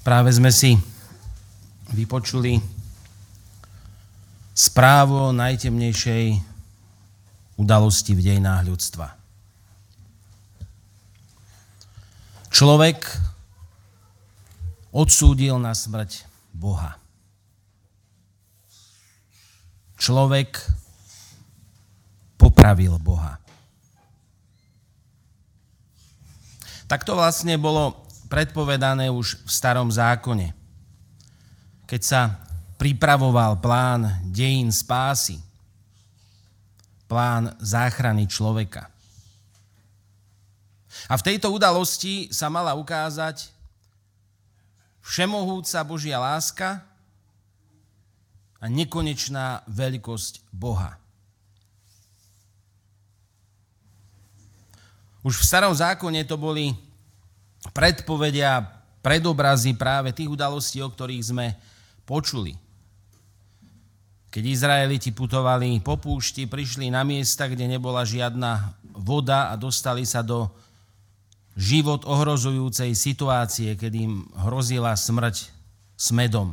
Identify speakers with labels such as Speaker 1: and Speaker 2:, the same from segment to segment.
Speaker 1: Práve sme si vypočuli správu o najtemnejšej udalosti v dejinách ľudstva. Človek odsúdil na smrť Boha. Človek popravil Boha. Tak to vlastne bolo predpovedané už v Starom zákone, keď sa pripravoval plán dejín spásy, plán záchrany človeka. A v tejto udalosti sa mala ukázať všemohúca Božia láska a nekonečná veľkosť Boha. Už v Starom zákone to boli predpovedia, predobrazy práve tých udalostí, o ktorých sme počuli. Keď Izraeliti putovali po púšti, prišli na miesta, kde nebola žiadna voda a dostali sa do život ohrozujúcej situácie, kedy im hrozila smrť smedom.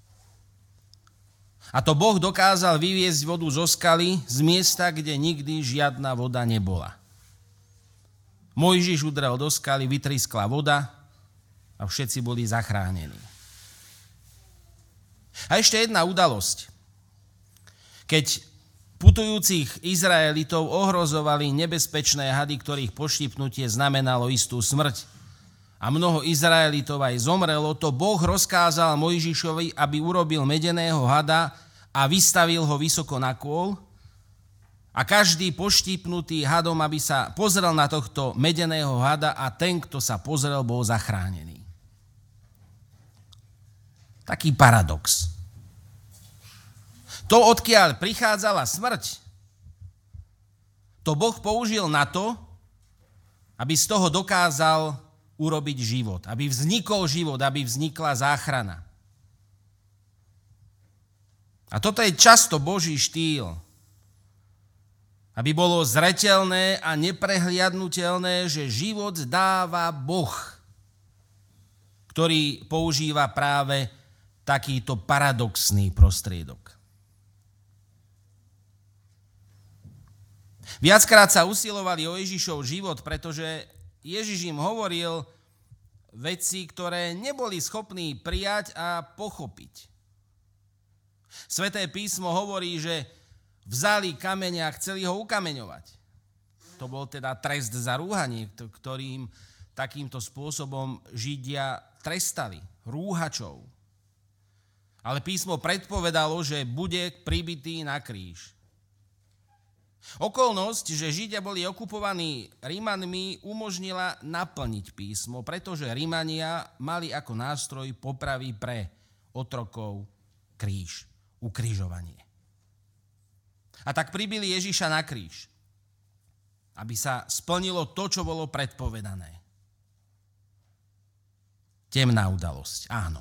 Speaker 1: A to Boh dokázal vyviesť vodu zo skaly z miesta, kde nikdy žiadna voda nebola. Mojžiš udrel do skaly, vytriskla voda a všetci boli zachránení. A ešte jedna udalosť. Keď putujúcich Izraelitov ohrozovali nebezpečné hady, ktorých poštipnutie znamenalo istú smrť a mnoho Izraelitov aj zomrelo, to Boh rozkázal Mojžišovi, aby urobil medeného hada a vystavil ho vysoko na kôl, a každý poštípnutý hadom, aby sa pozrel na tohto medeného hada a ten, kto sa pozrel, bol zachránený. Taký paradox. To, odkiaľ prichádzala smrť, to Boh použil na to, aby z toho dokázal urobiť život. Aby vznikol život, aby vznikla záchrana. A toto je často Boží štýl. Aby bolo zreteľné a neprehliadnutelné, že život dáva Boh, ktorý používa práve takýto paradoxný prostriedok. Viackrát sa usilovali o Ježišov život, pretože Ježiš im hovoril veci, ktoré neboli schopní prijať a pochopiť. Sväté písmo hovorí, že vzali kameň a chceli ho ukameňovať. To bol teda trest za rúhanie, ktorým takýmto spôsobom Židia trestali, rúhačov. Ale písmo predpovedalo, že bude pribitý na kríž. Okolnosť, že Židia boli okupovaní Rimanmi, umožnila naplniť písmo, pretože Rimania mali ako nástroj popravy pre otrokov kríž, ukrižovanie. A tak pribili Ježiša na kríž, aby sa splnilo to, čo bolo predpovedané. Temná udalosť, áno.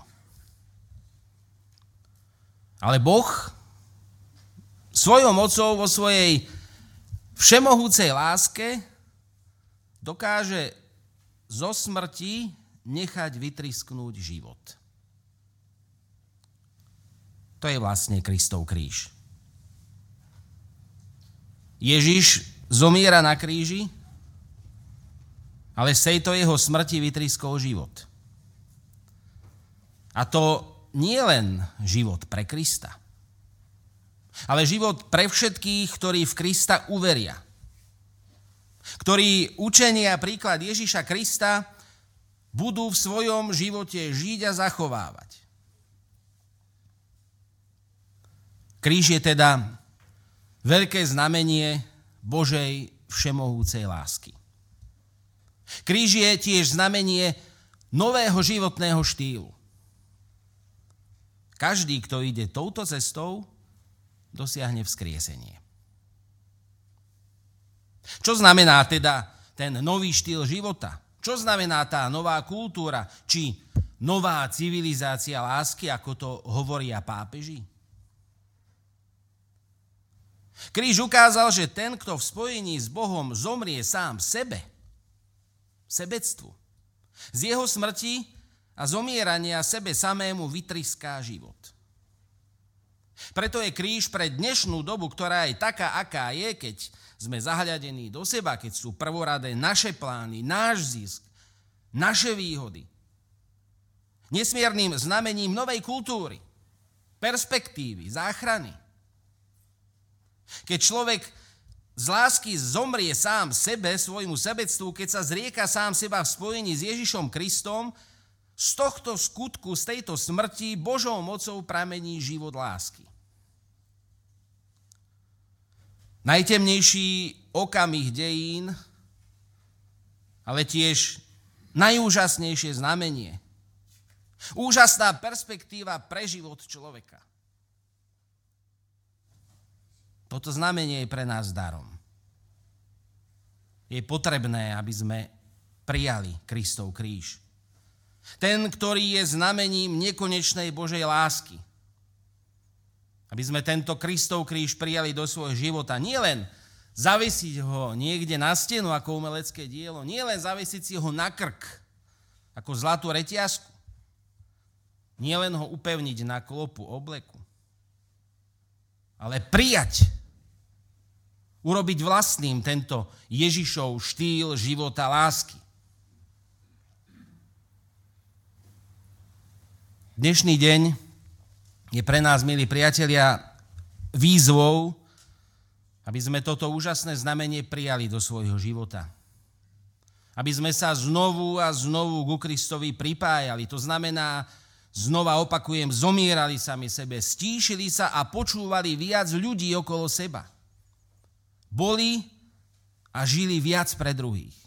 Speaker 1: Ale Boh svojou mocou vo svojej všemohúcej láske dokáže zo smrti nechať vytrisknúť život. To je vlastne Kristov kríž. Ježiš zomiera na kríži, ale z tejto jeho smrti vytriskol život. A to nie len život pre Krista, ale život pre všetkých, ktorí v Krista uveria. Ktorí učenia a príklad Ježiša Krista budú v svojom živote žiť a zachovávať. Kríž je teda veľké znamenie Božej všemohúcej lásky. Kríž je tiež znamenie nového životného štýlu. Každý, kto ide touto cestou, dosiahne vzkriesenie. Čo znamená teda ten nový štýl života? Čo znamená tá nová kultúra, či nová civilizácia lásky, ako to hovoria pápeži? Kríž ukázal, že ten, kto v spojení s Bohom zomrie sám sebectvu, z jeho smrti a zomierania sebe samému vytriská život. Preto je kríž pre dnešnú dobu, ktorá je taká, aká je, keď sme zahľadení do seba, keď sú prvoradé naše plány, náš zisk, naše výhody, nesmiernym znamením novej kultúry, perspektívy, záchrany. Keď človek z lásky zomrie sám sebe, svojmu sebectvu, keď sa zrieka sám seba v spojení s Ježišom Kristom, z tohto skutku, z tejto smrti Božou mocou pramení život lásky. Najtemnejší okamih dejín, ale tiež najúžasnejšie znamenie. Úžasná perspektíva pre život človeka. Toto znamenie je pre nás darom. Je potrebné, aby sme prijali Kristov kríž. Ten, ktorý je znamením nekonečnej Božej lásky. Aby sme tento Kristov kríž prijali do svojho života. Nie len zavesiť ho niekde na stenu ako umelecké dielo, nie len zavesiť si ho na krk ako zlatú reťazku, nie len ho upevniť na klopu obleku, ale prijať, urobiť vlastným tento Ježišov štýl života lásky. Dnešný deň je pre nás, milí priatelia, výzvou, aby sme toto úžasné znamenie prijali do svojho života. Aby sme sa znovu a znovu ku Kristovi pripájali. To znamená, znova opakujem, zomierali sami sebe, stíšili sa a počúvali viac ľudí okolo seba. Boli a žili viac pre druhých.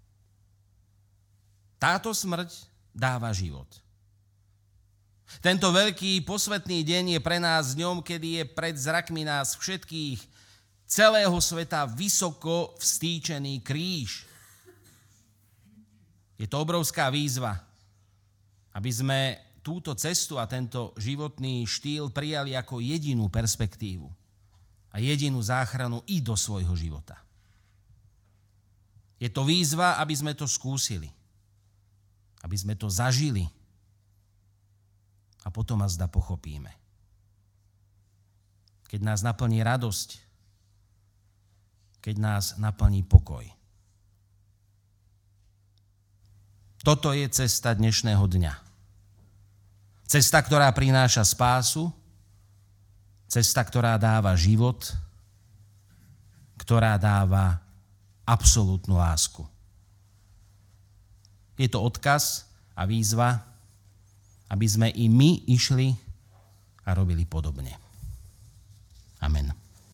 Speaker 1: Táto smrť dáva život. Tento veľký posvätný deň je pre nás dňom, kedy je pred zrakmi nás všetkých, celého sveta vysoko vstýčený kríž. Je to obrovská výzva, aby sme túto cestu a tento životný štýl prijali ako jedinú perspektívu a jedinú záchranu i do svojho života. Je to výzva, aby sme to skúsili, aby sme to zažili a potom azda pochopíme. Keď nás naplní radosť, keď nás naplní pokoj. Toto je cesta dnešného dňa. Cesta, ktorá prináša spásu, cesta, ktorá dáva život, ktorá dáva absolútnu lásku. Je to odkaz a výzva, aby sme i my išli a robili podobne.